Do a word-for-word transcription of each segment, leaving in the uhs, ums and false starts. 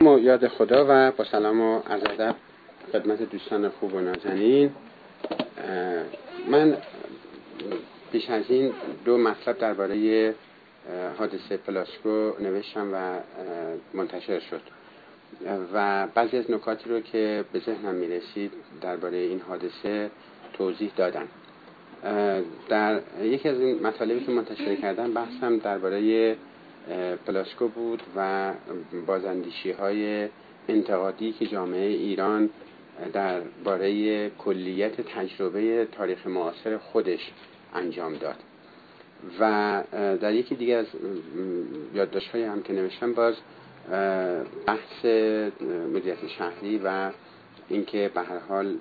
با یاد خدا و با سلام و عرض ادب خدمت دوستان خوب و نازنین. من پیش از این دو مطلب درباره حادثه پلاسکو نوشتم و منتشر شد و بعضی از نکاتی رو که به ذهنم میرسید درباره این حادثه توضیح دادم. در یکی از این مطالبی که منتشر کردم بحثم درباره پلاسکو بود و بازاندیشی های انتقادی که جامعه ایران درباره کلیت تجربه تاریخ معاصر خودش انجام داد و در یکی دیگه از یادداشت‌های هم که نوشتم باز بحث مدیریت شهری و اینکه به هر حال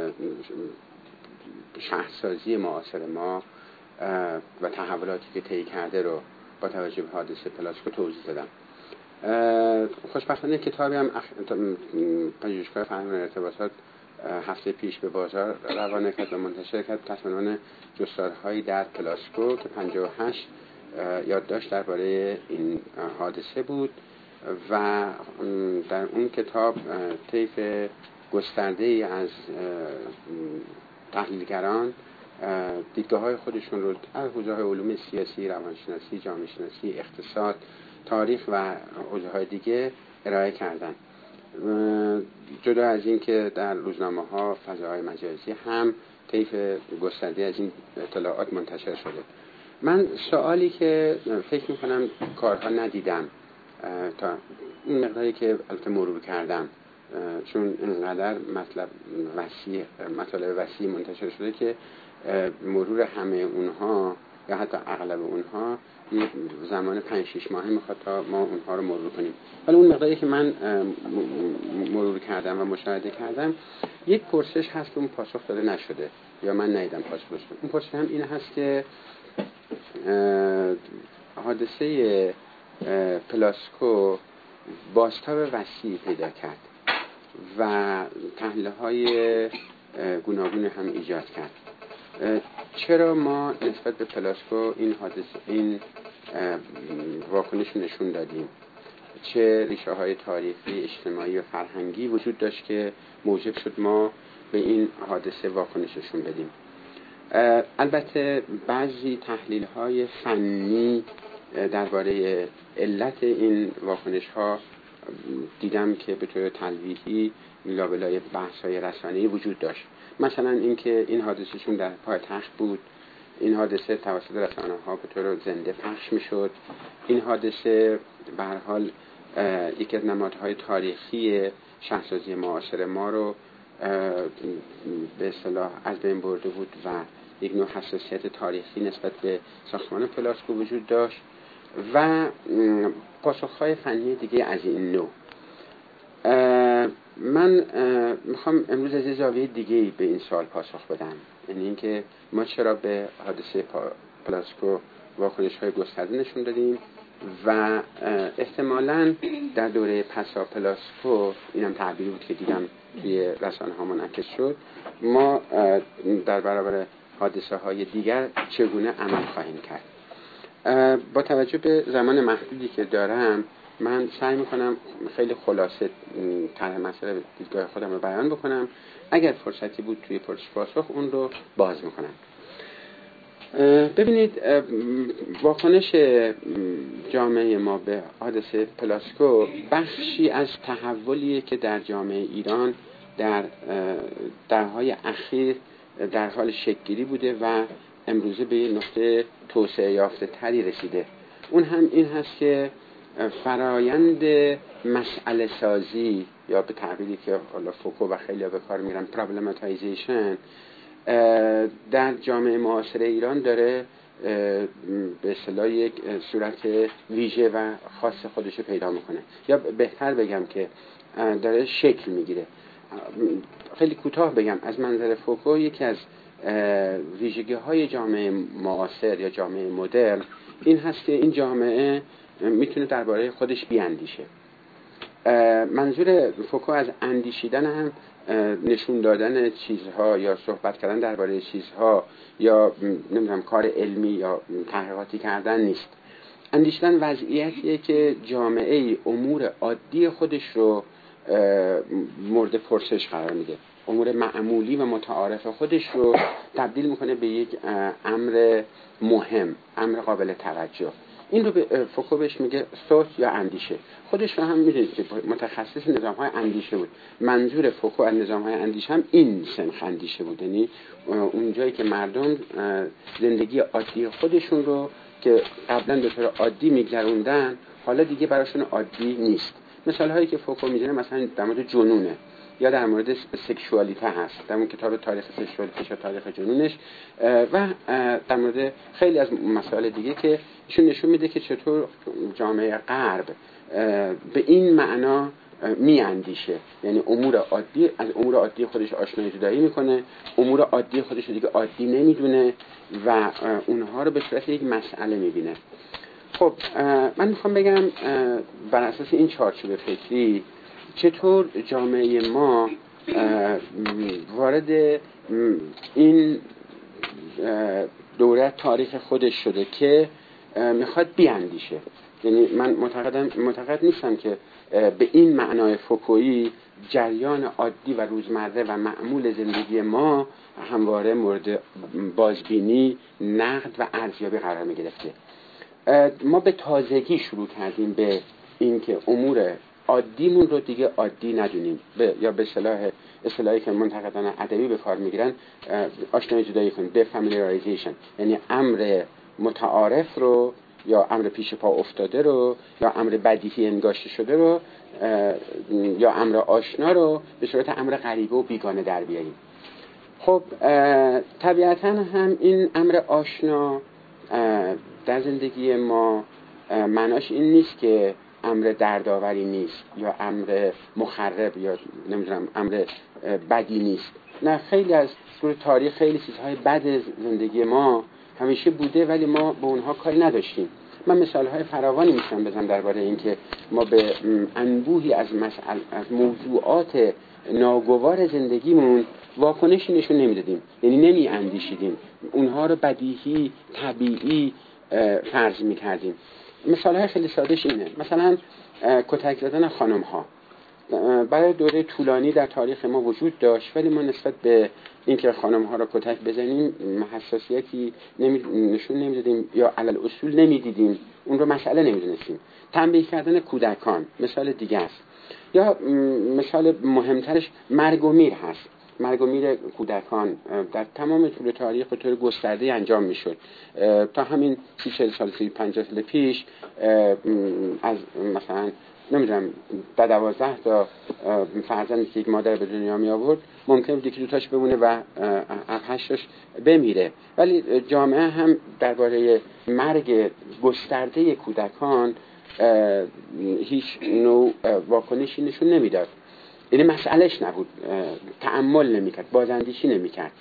شهرسازی معاصر ما و تحولاتی که طی کرده رو با توجه به حادثه پلاسکو توضیح دادم. خوشبختانه کتابی هم پژوهشگاه فرهنگ و ارتباطات هفته پیش به بازار روانه کرد و منتشر کرد تحت عنوان جستارهایی در پلاسکو که پنجاه و هشت یادداشت درباره این حادثه بود و در اون کتاب طیف گسترده‌ای از تحلیلگران دیدگاه‌های خودشون رو در حوزه‌های علوم سیاسی، روانشناسی، جامعه شناسی، اقتصاد، تاریخ و حوزه‌های دیگه ارائه کردن. جدا از این که در روزنامه‌ها، فضاهای مجازی هم طیف گسترده از این اطلاعات منتشر شده. من سوالی که فکر می‌کنم کارها ندیدم تا اون مقداری که البته مرور کردم، چون اینقدر مطلب وسیع مطالب وسیع منتشر شده که مرور همه اونها یا حتی اغلب اونها یه زمان پنج شش ماهه میخواد تا ما اونها رو مرور کنیم. ولی اون مقداری که من مرور کردم و مشاهده کردم یک پرسش هست که اون پاسخ داده نشده یا من ندیدم پاسخ داده. اون پرسش هم این هست که حادثه پلاسکو بازتاب وسیع پیدا کرد و تحلیل‌های گوناگون هم ایجاد کرد. چرا ما نسبت به پلاسکو این حادثه این واکنش نشون دادیم؟ چه ریشه های تاریخی، اجتماعی و فرهنگی وجود داشت که موجب شد ما به این حادثه واکنششون بدیم؟ البته بعضی تحلیل های فنی درباره علت این واکنش ها دیدم که به طور تلویحی لابلای بحث های رسانه‌ای وجود داشت. مثلا اینکه این حادثه چون در پایتخت بود، این حادثه توسط رسانه ها به طور زنده پخش میشد. این حادثه به هر حال یکی از نمادهای تاریخی شهرسازی معاصر ما رو به اصطلاح از بین برده بود و یک نوع حساسیت تاریخی نسبت به ساختمان پلاسکو وجود داشت و پاسخهای فنی دیگه از این نوع. من میخوام امروز از یه زاویه دیگه به این سوال پاسخ بدم، یعنی اینکه ما چرا به حادثه پلاسکو واکنش‌های گسترده نشون دادیم و احتمالاً در دوره پسا پلاسکو، اینم تعبیری بود که دیدم توی رسانه‌ها منعکس شد، ما در برابر حادثه‌های دیگر چگونه عمل خواهیم کرد. با توجه به زمان محدودی که دارم من سعی میکنم خیلی خلاصه طرح مسئله دیدگاه خودم رو بیان بکنم. اگر فرصتی بود توی پرسش پاسخ اون رو باز میکنم. ببینید، واکنش جامعه ما به حادثه پلاسکو بخشی از تحولیه که در جامعه ایران در دهه‌های اخیر در حال شکل‌گیری بوده و امروزه به یه نقطه توسعه یافته تری رسیده. اون هم این هست که فرایند مسئله سازی یا به تعبیری که حالا فوکو و خیلی ها به کار میرن پرابلماتایزیشن در جامعه معاصر ایران داره به اصطلاح یک صورت ویژه و خاص خودش رو پیدا میکنه، یا بهتر بگم که داره شکل میگیره. خیلی کوتاه بگم از منظر فوکو یکی از ویژگی های جامعه معاصر یا جامعه مدرن این هست که این جامعه میتونه درباره خودش بیاندیشه. منظور فوکو از اندیشیدن هم نشون دادن چیزها یا صحبت کردن درباره چیزها یا نمیدونم کار علمی یا تحقیقاتی کردن نیست. اندیشیدن وضعیتیه که جامعه امور عادی خودش رو مورد پرسش قرار میده، امور معمولی و متعارف خودش رو تبدیل میکنه به یک امر مهم، امر قابل توجه. این رو به فوکو بهش میگه ثوت یا اندیشه. خودش رو هم میدونید که متخصص نظام‌های اندیشه بود. منظور فوکو از نظام‌های اندیشه هم این سنخ اندیشه بود، یعنی اون جایی که مردم زندگی عادی خودشون رو که قبلا به طور عادی میگذروندن حالا دیگه براشون عادی نیست. مثال هایی که فوکو میزنه مثلا در مورد جنونه یا در مورد سکشوالیته هست، در اون کتاب تاریخ سکشوالیته یا تاریخ جنونش، و در مورد خیلی از مسائل دیگه که ایشون نشون میده که چطور جامعه غرب به این معنا می اندیشه، یعنی امور عادی از امور عادی خودش آشنایی جدایی میکنه، امور عادی خودش رو دیگه عادی نمیدونه و اونها رو به صورت یک مسئله میبینه. خب من میخوام بگم بر اساس این چارچوب فکری چطور جامعه ما وارد این دوره تاریخ خودش شده که میخواد بیاندیشه. یعنی من معتقدم معتقد نیستم که به این معنای فوکویی جریان عادی و روزمره و معمول زندگی ما همواره مورد بازبینی، نقد و ارزیابی قرار میگرفته. ما به تازگی شروع کردیم به اینکه امور عادیمون رو دیگه عادی ندونیم، به یا به اصطلاح اصطلاحی که منتقدان ادبی به کار میگیرن آشنایی جدایی کنیم، به فامیلیاریزیشن، یعنی امر متعارف رو یا امر پیش پا افتاده رو یا امر بدیهی انگاشته شده رو یا امر آشنا رو به صورت امر غریبه و بیگانه در بیاریم. خب طبیعتاً هم این امر آشنا در زندگی ما معناش این نیست که امر دردآوری نیست یا امر مخرب یا نمیدونم امر بدی نیست. نه، خیلی از طول تاریخ خیلی چیزهای بد زندگی ما همیشه بوده ولی ما به اونها کاری نداشتیم. من مثالهای فراوانی میتونم بزنم درباره این که ما به انبوهی از مسائل از موضوعات ناگوار زندگیمون واکنشی نشون نمیدادیم، یعنی نمی اندیشیدیم، اونها رو بدیهی طبیعی فرض میکردیم. مثالهای خیلی سادهش اینه، مثلا کتک زدن خانم ها برای دوره طولانی در تاریخ ما وجود داشت ولی ما نسبت به اینکه خانم ها را کتک بزنیم حساسیتی نمی... نشون نمیدادیم یا علل اصول نمیدیدیم، اون رو مسئله نمیدونستیم. تنبیه کردن کودکان مثال دیگه است، یا مثال مهمترش مرگ و میر هست. مرگ و میر کودکان در تمام طول تاریخ به طور گسترده انجام میشد. تا همین سی چهل سال سی پنجاه سال پیش از مثلا نمیدونم در دوازده تا فرزندی که یک مادر به دنیا می آورد ممکن بود یکی دوتاش بمونه و هشتاش بمیره، ولی جامعه هم درباره مرگ گسترده کودکان هیچ نوع واکنشی نشون نمیداد، یعنی مسئلهش نبود، تأمل نمیکرد، بازاندیشی نمیکرد.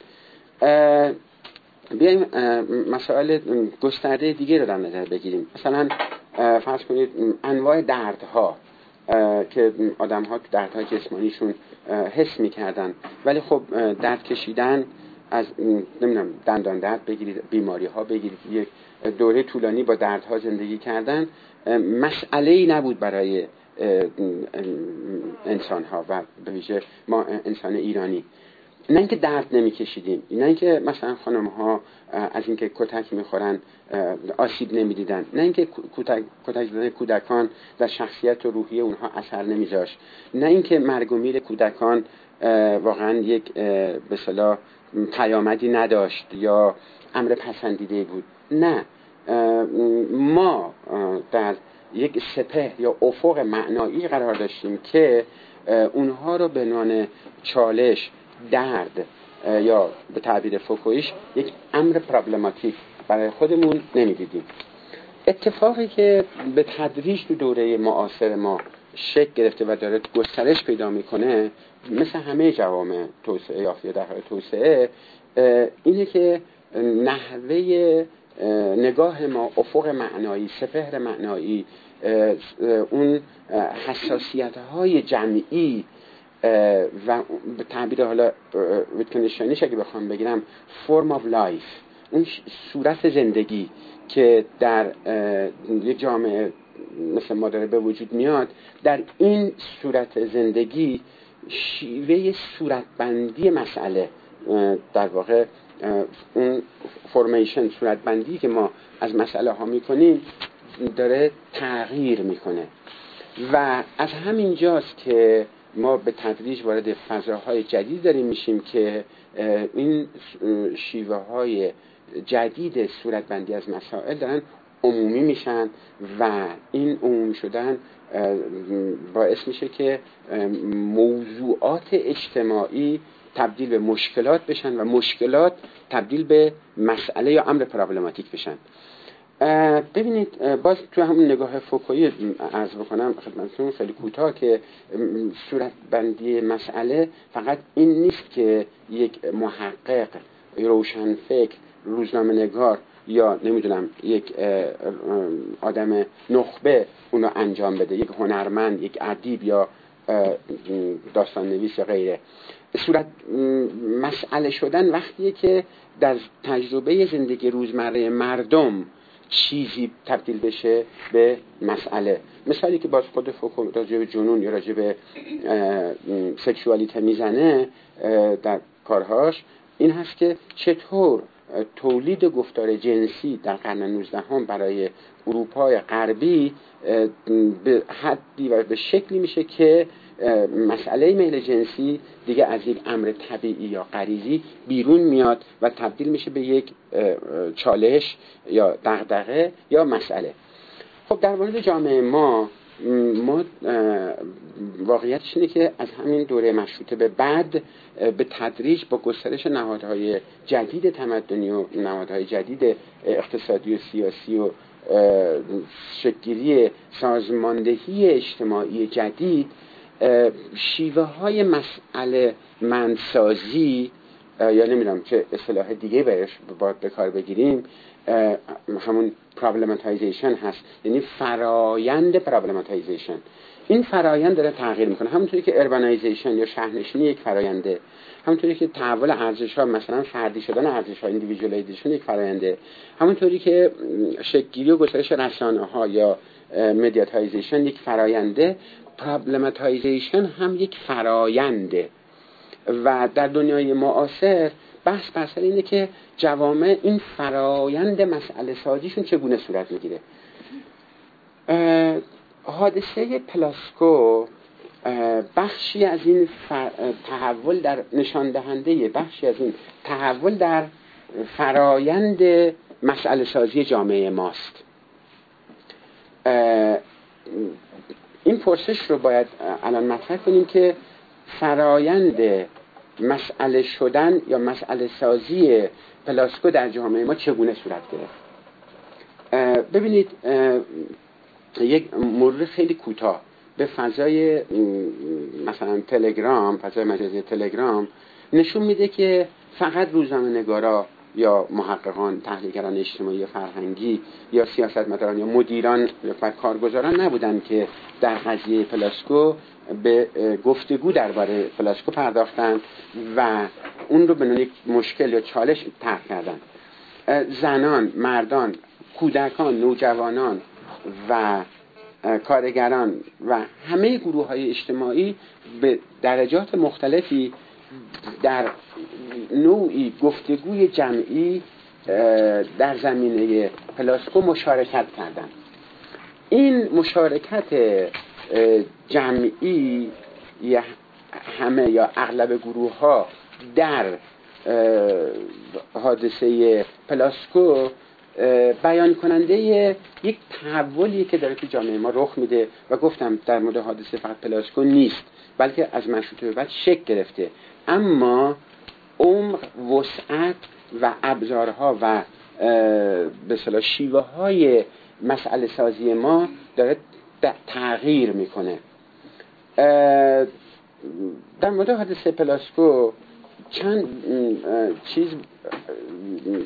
بیایم مسائل گسترده دیگه رو در نظر بگیریم. مثلا فرض کنید انواع دردها که آدم ها دردهای جسمانیشون حس میکردن ولی خب درد کشیدن از نمیدونم دندان درد بگیرید، بیماری ها بگیرید، یک دوره طولانی با دردها زندگی کردن مسئله‌ای نبود برای انسان ها و به ویژه ما انسان ایرانی. نه اینکه درد نمی کشیدیم، نه اینکه مثلا خانم ها از اینکه کتک میخورن آسیب نمی دیدن، نه اینکه کتک کتک زدن کودکان در شخصیت و روحیه اونها اثر نمیذاشت، نه اینکه مرگ و میر کودکان واقعا یک به اصطلاح پیامدی نداشت یا امر پسندیده بود. نه، ما در یک سپهر یا افق معنایی قرار داشتیم که اونها رو به عنوان چالش، درد یا به تعبیر فوکویش یک امر پرابلماتیک برای خودمون نمیدیدیم. اتفاقی که به تدریج تو دوره معاصر ما شکل گرفته و داره گسترش پیدا میکنه مثل همه جوامع توسعه یافته در حال توسعه اینه که نحوه نگاه ما، افق معنایی، سپهر معنایی، اون حساسیت‌های جمعی و به تعبیر حالا ویتکنشتاینیش اگه بخوام بگیرم فرم آف لایف، اون صورت زندگی که در یک جامعه مثل ما داره به وجود میاد، در این صورت زندگی شیوه صورتبندی مسئله، در واقع اون فرمیشن، صورتبندی که ما از مسئله ها میکنیم داره تغییر میکنه و از همین جاست که ما به تدریج وارد فضاهای جدید داریم میشیم که این شیوه های جدید صورتبندی از مسائل دارن عمومی میشن و این عمومی شدن باعث میشه که موضوعات اجتماعی تبدیل به مشکلات بشن و مشکلات تبدیل به مسئله یا امر پرابلماتیک بشن. ببینید باز تو همون نگاه فوکویی عرض بکنم خدمتتون خیلی کوتاه که صورتبندی مسئله فقط این نیست که یک محقق، روشنفکر، روزنامه‌نگار یا نمیدونم یک آدم نخبه اونو انجام بده، یک هنرمند، یک ادیب یا داستان نویس یا غیره. صورت مسئله شدن وقتیه که در تجربه زندگی روزمره مردم چیزی تبدیل بشه به مسئله. مثالی که باز خود فوکو راجع به جنون یا راجع به سکشوالیته میزنه در کارهاش این هست که چطور تولید گفتار جنسی در قرن نوزدهم برای اروپای غربی به حدی و به شکلی میشه که مسئله میل جنسی دیگه از یک امر طبیعی یا غریزی بیرون میاد و تبدیل میشه به یک چالش یا دغدغه یا مسئله. خب در مورد جامعه ما ما واقعیتش اینه که از همین دوره مشروطه به بعد به تدریج با گسترش نهادهای جدید تمدنی و نهادهای جدید اقتصادی و سیاسی و شکل‌گیری سازماندهی اجتماعی جدید شیوه های مسئله منسازی یا نمیدونم چه اصطلاح دیگه بهش باید به کار بگیریم همون پرابلماتایزیشن هست، یعنی فرایند پرابلماتایزیشن. این فرایند داره تغییر میکنه، همونطوری که اربانایزیشن یا شهرنشینی یک فراینده، همونطوری که تحول ارزش ها مثلا فردی شدن ارزش ها ایندیویدوالایزیشن یک فراینده، همونطوری که شکل‌گیری و گسترش رسانه ها یا مدیاتایزیشن یک فراینده، پرابلماتایزیشن هم یک فراینده. و در دنیای معاصر بحث بر سر اینه که جوامع این فرایند مسئله سازیشون چگونه صورت میگیره. حادثه پلاسکو بخشی از این تحول در نشان دهنده بخشی از این تحول در فرایند مسئله سازی جامعه ماست. این پرسش رو باید الان مطرح کنیم که فرایند مسئله شدن یا مسئله سازی پلاسکو در جامعه ما چگونه صورت گرفت. ببینید یک مرور خیلی کوتاه به فضای مثلا تلگرام، فضای مجازی تلگرام نشون میده که فقط روزنامه‌نگارا یا محققان، تحلیلگران اجتماعی فرهنگی یا سیاستمداران یا مدیران و کارگزاران نبودن که در قضیه پلاسکو به گفتگو درباره پلاسکو پرداختن و اون رو به نوع یک مشکل یا چالش طرح کردن. زنان، مردان، کودکان، نوجوانان و کارگران و همه گروه‌های اجتماعی به درجات مختلفی در نوعی گفتگوی جمعی در زمینه پلاسکو مشارکت کردن. این مشارکت جمعی یا همه یا اغلب گروه ها در حادثه پلاسکو بیان کننده یک تحولی که داره تو جامعه ما رخ میده و گفتم در مورد حادثه فقط پلاسکو نیست بلکه از مشروطه به بعد شکل گرفته، اما عمق، وسعت و ابزارها و به اصطلاح شیوه های مسئله سازی ما داره تغییر میکنه. در مورد حادثه پلاسکو چند چیز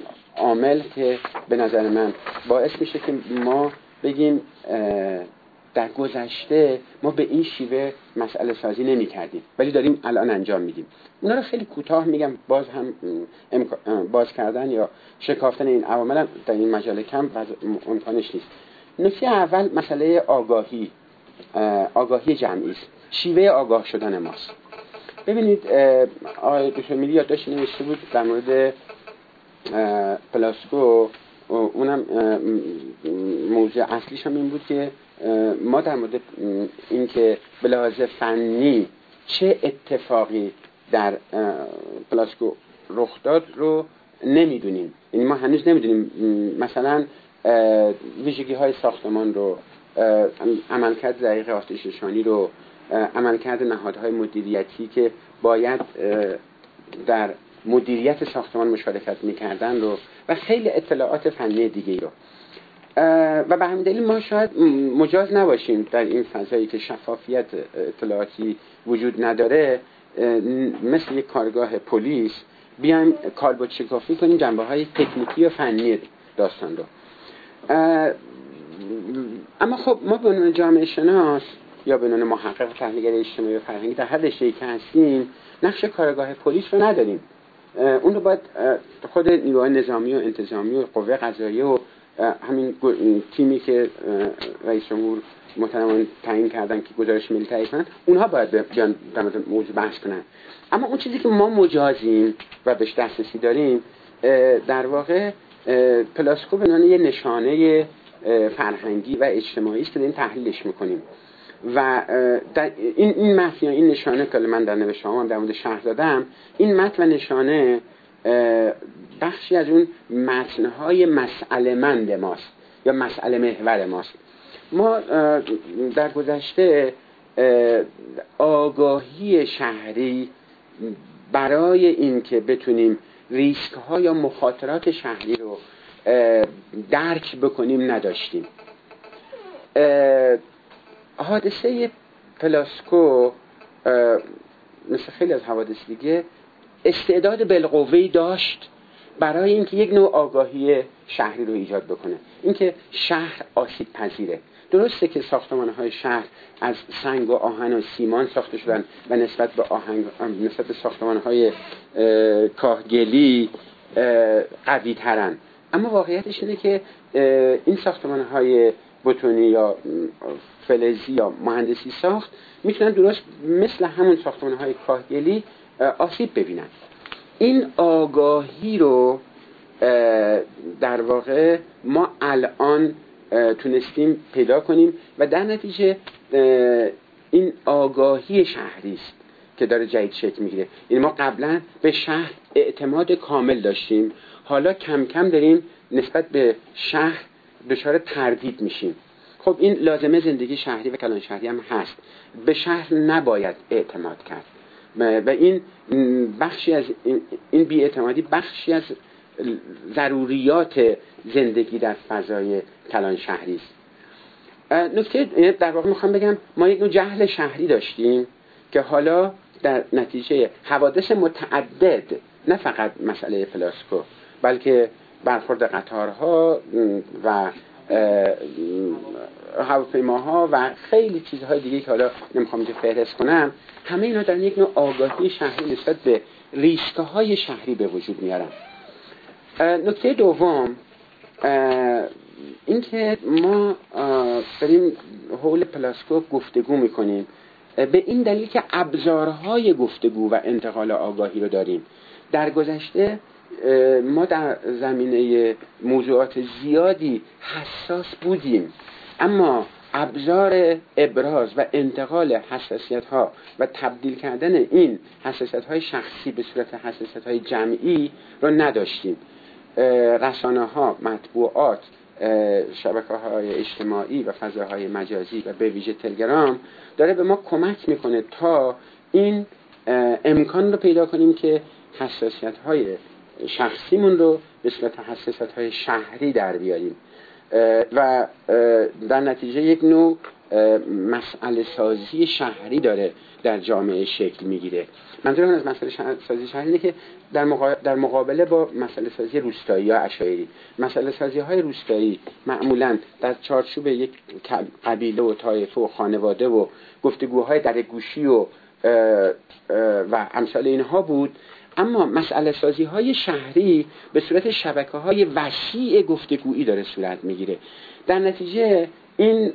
عامل که به نظر من باعث میشه که ما بگیم در گذشته ما به این شیوه مسئله سازی نمی کردیم ولی داریم الان انجام میدیم. اونا رو خیلی کوتاه میگم، باز هم باز کردن یا شکافتن این عوامل در این مجال کم امکانش نیست. نکته اول مسئله آگاهی، آگاهی جمعی است، شیوه آگاه شدن ماست. ببینید آقای دکتر میلی یادداشت نوشته بود در مورد پلاسکو، اونم موضوع اصلیش هم این بود که ما در مورد این که به لحاظ فنی چه اتفاقی در پلاسکو رخ داد رو نمیدونیم. یعنی ما هنوز نمیدونیم مثلا ویژگی های ساختمان رو، عملکرد دقیق آتش نشانی رو، عملکرد نهادهای مدیریتی که باید در مدیریت ساختمان مشارکت میکردن رو و خیلی اطلاعات فنی دیگه رو. و به همین دلیل ما شاید مجاز نباشیم در این فضایی که شفافیت اطلاعاتی وجود نداره، مثل یک کارگاه پلیس بیایم کالبد شکافی کنیم جنبه های تکنیکی و فنی داستان رو. اما خب ما به عنوان جامعه شناس یا به عنوان محقق تحلیلگر اجتماعی و فرهنگی در هر رشته‌ای که هستیم نقش کارگاه پلیس رو نداریم. اون رو باید خود نیروهای نظامی و انتظامی و قوه قضاییه و همین تیمی که رئیس جمهور محترم تعیین کردن که گزارش ملی تهیه کنن، اونها باید بیان در مورد موضوع بحث کنن. اما اون چیزی که ما مجازیم و بهش دسترسی داریم در واقع پلاسکو به عنوان یه نشانه فرهنگی و اجتماعی است که داریم تحلیلش میکنیم و در این این متن یا این نشانه که من در نوشته‌هام هم در مورد شرح دادم، این متن و نشانه بخشی از اون متن‌های مسئله مند ماست یا مسئله محور ماست. ما در گذشته آگاهی شهری برای این که بتونیم ریسک ها یا مخاطرات شهری رو درک بکنیم نداشتیم. حادثه پلاسکو مثل خیلی از حوادث دیگه استعداد بالقوه‌ای داشت برای اینکه یک نوع آگاهی شهری رو ایجاد بکنه، اینکه شهر آسیب پذیره. درسته که ساختمان‌های شهر از سنگ و آهن و سیمان ساخته شدن و نسبت به آهن نسبت به ساختمان‌های کاهگلی قوی ترن، اما واقعیتش اینه که این ساختمان‌های بتونی یا فلزی یا مهندسی ساخت میتونن درست مثل همون ساختمان‌های کاهگلی آسیب ببینن. این آگاهی رو در واقع ما الان تونستیم پیدا کنیم و در نتیجه این آگاهی شهری است که داره جدید شکل میگیره. یعنی ما قبلا به شهر اعتماد کامل داشتیم، حالا کم کم داریم نسبت به شهر دچار تردید میشیم. خب این لازمه زندگی شهری و کلان شهری هم هست، به شهر نباید اعتماد کرد و این بخشی از این بی‌اعتمادی بخشی از ضروریات زندگی در فضای کلان شهری است. نکته در واقع میخوام بگم ما یک نوع جهل شهری داشتیم که حالا در نتیجه حوادث متعدد، نه فقط مسئله پلاسکو بلکه برخورد قطارها و هواپیماها و خیلی چیزهای دیگه که حالا نمیخوام اینجا فهرست کنم، همه اینا در یک نوع آگاهی شهری نسبت به ریسک‌های شهری به وجود میارن. نکته دوم این که ما داریم حول پلاسکو گفتگو میکنیم به این دلیل که ابزارهای گفتگو و انتقال آگاهی رو داریم. در گذشته ما در زمینه موضوعات زیادی حساس بودیم، اما ابزار ابراز و انتقال حساسیت‌ها و تبدیل کردن این حساسیت‌های شخصی به صورت حساسیت‌های جمعی رو نداشتیم. رسانه‌ها، مطبوعات، شبکه‌های اجتماعی و فضاهای مجازی و به ویژه تلگرام داره به ما کمک میکنه تا این امکان رو پیدا کنیم که حساسیت‌های شخصیمون رو به صورت حساسیت‌های شهری در بیاریم و در نتیجه یک نوع مسئله سازی شهری داره در جامعه شکل میگیره. منظور من از مسئله سازی شهری اینه که در مقابله, در مقابله با مسئله سازی روستایی یا عشایری، مسئله سازی های روستایی معمولاً در چارچوب یک قبیله و طایفه و خانواده و گفتگوهای در گوشی و و امثال اینها بود، اما مسئله سازی های شهری به صورت شبکه های وسیع گفتگویی داره صورت میگیره. در نتیجه این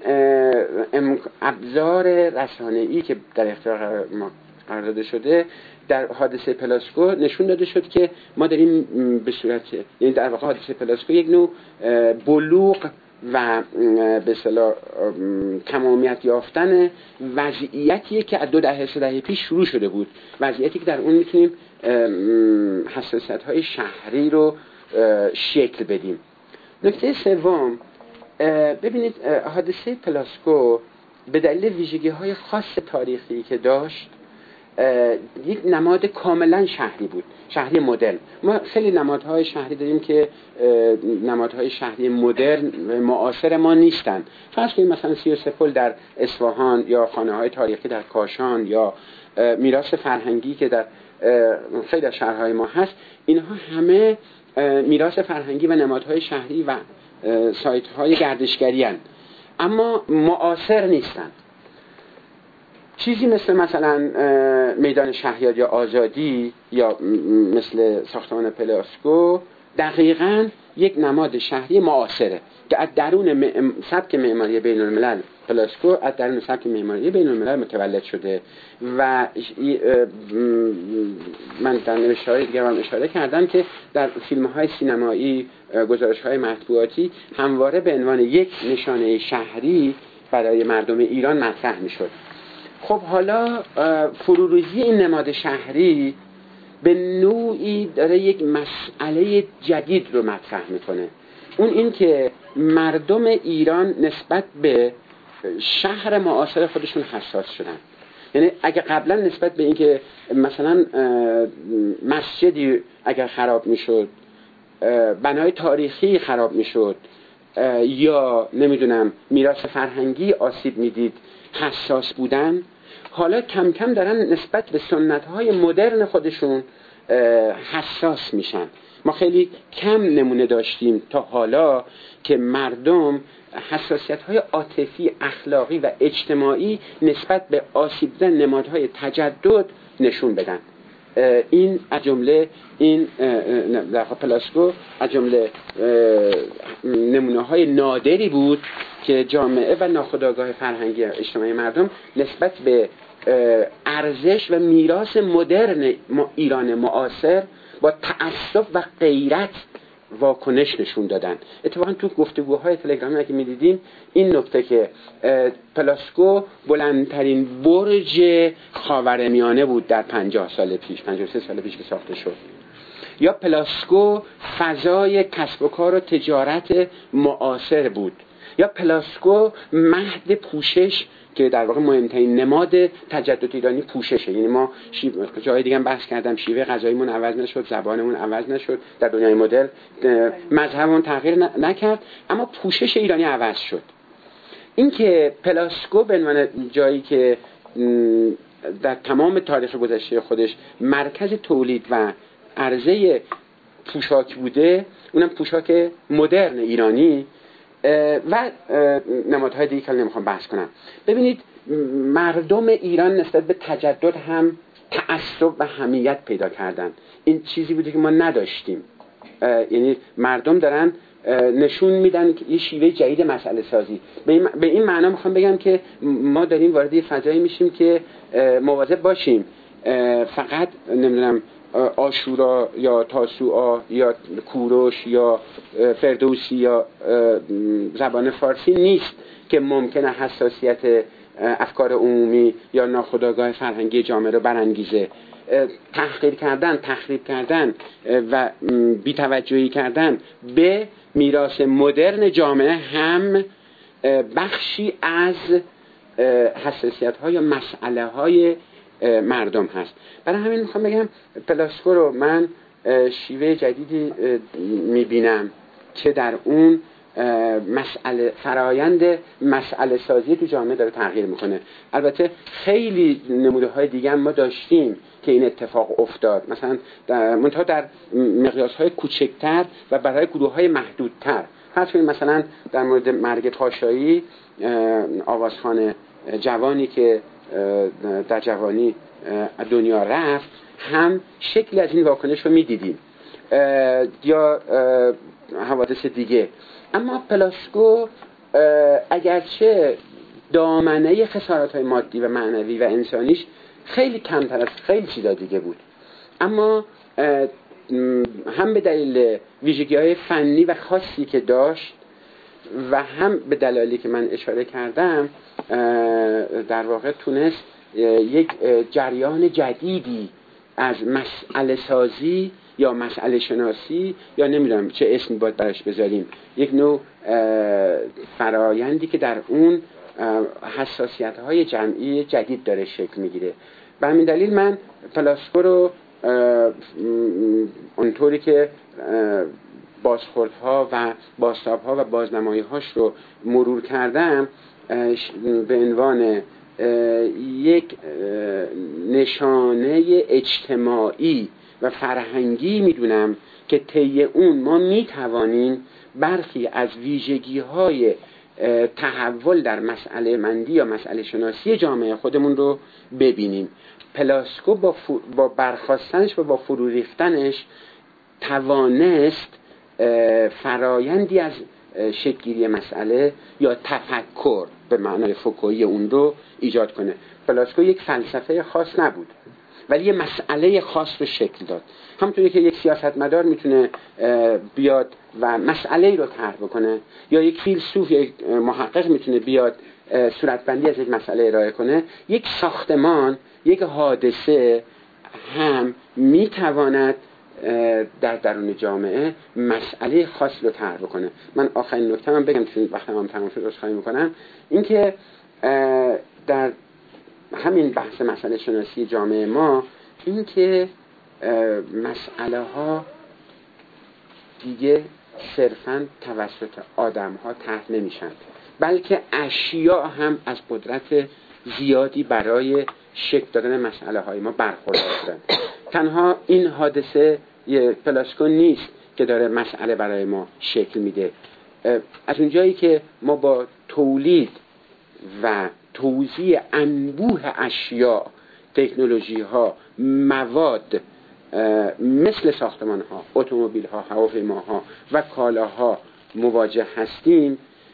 ابزار رسانه‌ای که در اختیار ما قرار داده شده در حادثه پلاسکو نشون داده شد که ما داریم به صورت، یعنی در واقع حادثه پلاسکو یک نوع بلوغ و به اصطلاح تمامیت یافتن وضعیتیه که از دو دهه سه دهه پیش شروع شده بود، وضعیتی که در اون میتونیم حساسیت‌های شهری رو شکل بدیم. نکته سوم، ببینید حادثه پلاسکو به دلیل ویژگی‌های خاص تاریخی که داشت یک نماد کاملا شهری بود، شهری مدرن. ما خیلی نمادهای شهری داریم که نمادهای شهری مدرن معاصر ما نیستن. فرض کنید مثلا سی و سه پل در اصفهان یا خانه‌های تاریخی در کاشان یا میراث فرهنگی که در خیلی از شهرهای ما هست، اینها همه میراث فرهنگی و نمادهای شهری و سایت‌های گردشگری هستند، اما معاصر نیستن. چیزی مثل مثلا میدان شهریار یا آزادی یا مثل ساختمان پلاسکو دقیقاً یک نماد شهری معاصره که از درون سبک معماری بین الملل، پلاسکو از درون سبک معماری بین الملل متولد شده و من در نوشته‌های دیگه هم اشاره کردم که در فیلم‌های سینمایی، گزارش‌های مطبوعاتی همواره به عنوان یک نشانه شهری برای مردم ایران مطرح می‌شد. خب حالا فروریزی این نماد شهری به نوعی داره یک مسئله جدید رو مطرح میکنه، اون این که مردم ایران نسبت به شهر معاصر خودشون حساس شدن. یعنی اگه قبلا نسبت به این که مثلا مسجدی اگر خراب میشد، بنای تاریخی خراب میشد یا نمیدونم میراث فرهنگی آسیب میدید حساس بودن، حالا کم کم دارن نسبت به سنت‌های مدرن خودشون حساس میشن. ما خیلی کم نمونه داشتیم تا حالا که مردم حساسیت‌های عاطفی، اخلاقی و اجتماعی نسبت به آسیب دیدن نمادهای تجدد نشون بدن. این از جمله این در پلاسکو از جمله نمونه‌های نادری بود که جامعه و ناخودآگاه فرهنگی اجتماعی مردم نسبت به ارزش و میراث مدرن ایران معاصر با تعصب و غیرت واکنش نشون دادن. اتفاقا تو گفتگوهای تلگرامی اگه می‌دیدیم این نکته که پلاسکو بلندترین برج خاورمیانه بود در پنجاه سال پیش، پنجاه و سه سال پیش که ساخته شد، یا پلاسکو فضای کسب و کار و تجارت معاصر بود، یا پلاسکو مهد پوشش که در واقع مهمترین نماد تجدد ایرانی پوششه. یعنی ما جای دیگه هم بحث کردم شیوه غذاییمون عوض نشد، زبانمون عوض نشد، در دنیای مدرن مذهبمون تغییر نکرد، اما پوشش ایرانی عوض شد. این که پلاسکو به عنوان جایی که در تمام تاریخ گذشته خودش مرکز تولید و عرضه پوشاک بوده، اونم پوشاک مدرن ایرانی و نمادهای دیگه که نمیخوام بحث کنم. ببینید مردم ایران نسبت به تجدد هم تعصب و حمیت پیدا کردن. این چیزی بوده که ما نداشتیم. یعنی مردم دارن نشون میدن که یه شیوه جدید مسئله سازی. به این معنا میخوام بگم که ما داریم وارد یه فضایی میشیم که مواظب باشیم فقط نمیدونم عاشورا یا تاسوعا یا کوروش یا فردوسی یا زبان فارسی نیست که ممکنه حساسیت افکار عمومی یا ناخودآگاه فرهنگی جامعه رو برانگیزه. تحقیر کردن، تخریب کردن و بی‌توجهی کردن به میراث مدرن جامعه هم بخشی از حساسیت‌ها یا مسئله‌های مردم هست. برای همین میخوام بگم پلاسکو رو من شیوه جدیدی میبینم که در اون مسئله فرایند مسئله سازی تو جامعه داره تغییر میکنه. البته خیلی نموده های دیگه ما داشتیم که این اتفاق افتاد، مثلا در منتها در مقیاس های کوچکتر و برای گروه های محدودتر. فرض کنید مثلا در مورد مرگ پاشایی، آوازخوان جوانی که در جوانی دنیا رفت، هم شکلی از این واکنش رو میدیدیم یا حوادث دیگه. اما پلاسکو اگرچه دامنه خسارات‌های مادی و معنوی و انسانیش خیلی کمتر از خیلی چیزا دیگه بود، اما هم به دلیل ویژگی‌های فنی و خاصی که داشت و هم به دلایلی که من اشاره کردم در واقع تونست یک جریان جدیدی از مسئله سازی یا مسئله شناسی یا نمیدونم چه اسمی باید براش بذاریم، یک نوع فرایندی که در اون حساسیت‌های جمعی جدید داره شکل میگیره. به همین دلیل من پلاسکو رو اونطوری که بازخوردها و بازتاب‌ها و بازنمایی‌هاش رو مرور کردم به عنوان یک نشانه اجتماعی و فرهنگی میدونم که طی اون ما میتوانیم برخی از ویژگی‌های تحول در مسئله مندی یا مسئله شناسی جامعه خودمون رو ببینیم. پلاسکو با, با برخاستنش و با فرو ریختنش توانست فرایندی از شکل‌گیری مسئله یا تفکر به معنای فوکویی اون رو ایجاد کنه. پلاسکو یک فلسفه خاص نبود ولی یه مسئله خاص رو شکل داد. همونطوری که یک سیاستمدار میتونه بیاد و مسئله رو طرح بکنه، یا یک فیلسوف یا یک محقق میتونه بیاد صورتبندی از یک مسئله ارائه کنه، یک ساختمان، یک حادثه هم میتواند در درون جامعه مسئله خاص رو طرح بکنه. من آخرین نکته من بگم چون وقتی هم تمام شد عذرخواهی میکنم، این که در همین بحث مسئله شناسی جامعه ما، این که مسئله ها دیگه صرفاً توسط آدم ها طرح نمیشن، بلکه اشیاء هم از قدرت زیادی برای شکل دادن مسئله های ما برخوردار شدن. تنها این حادثه یه پلاسکو نیست که داره مسئله برای ما شکل میده. از اونجایی که ما با تولید و توزیع انبوه اشیاء، تکنولوژی ها، مواد مثل ساختمان ها، اتومبیل ها، هواپیماها و کالاها مواجه هستیم،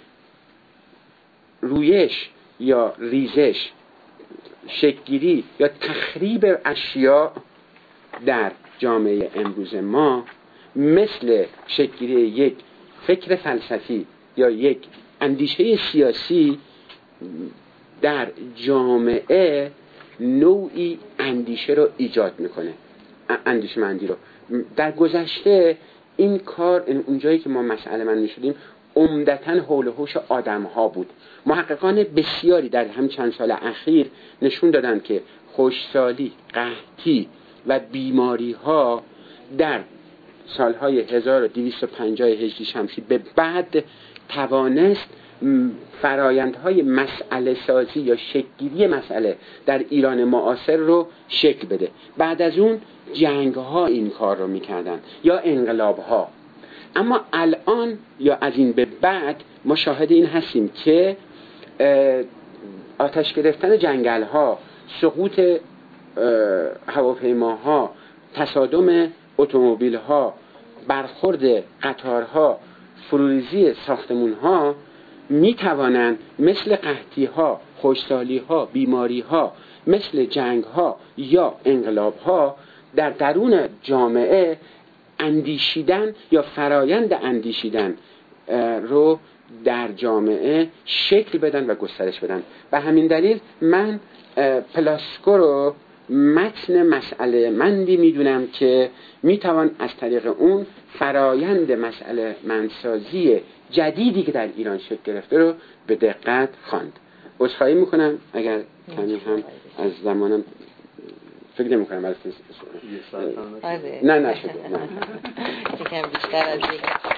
رویش یا ریزش، شکل‌گیری یا تخریب اشیاء در جامعه امروز ما مثل شکل‌گیری یک فکر فلسفی یا یک اندیشه سیاسی در جامعه نوعی اندیشه رو ایجاد میکنه، اندیشمندی رو. در گذشته این کار، اونجایی که ما مسئله من میشدیم، عمدتاً حول و حوش آدم ها بود. محققان بسیاری در هم چند سال اخیر نشون دادن که خشکسالی، قحطی و بیماری ها در سالهای هزار و دویست و پنجاه هجری شمسی به بعد توانست فرایندهای مسئله سازی یا شکل‌گیری مسئله در ایران معاصر رو شکل بده. بعد از اون جنگ ها این کار رو میکردن یا انقلاب ها. اما الان یا از این به بعد ما شاهد این هستیم که آتش گرفتن جنگل ها، سقوط هواپیماها، تصادم اتومبیل ها، برخورد قطارها، فروریزی ساختمون ها می توانند مثل قحطی ها، خشکسالی ها، بیماری ها، مثل جنگ ها یا انقلاب ها در درون جامعه اندیشیدن یا فرایند اندیشیدن رو در جامعه شکل بدن و گسترش بدن. و همین دلیل من پلاسکو رو متن مسئله مندی میدونم که میتوان از طریق اون فرایند مسئله مندسازی جدیدی که در ایران شکل گرفته رو به دقت خواند. عذرخواهی میکنم اگر کمی هم از زمانم فکر نمی کنم. نه نشده. نه. یکم بیشتر از یک